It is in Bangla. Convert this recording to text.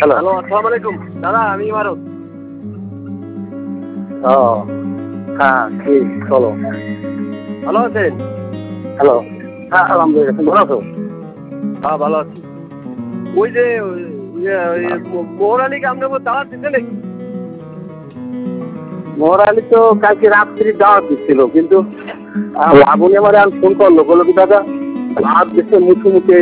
হ্যালো, হ্যালো, আসসালামু আলাইকুম দাদা, আমি ইমারত। ও হ্যাঁ, কি চলো। ভালো আছেন? হ্যালো, হ্যাঁ আলহামদুলিল্লাহ, তুমি ভালো আছো? হ্যাঁ, ভালো আছি। ওই যে মোহর আলীকে আপনার দাওয়াত দিচ্ছে নাকি? মোহর আলী তো কালকে রাত্রি দাওয়াত দিচ্ছিল, কিন্তু লাবণী আমার ফোন করলো, বললো কি দাদা দাওয়াত দিচ্ছে মুখে মুখে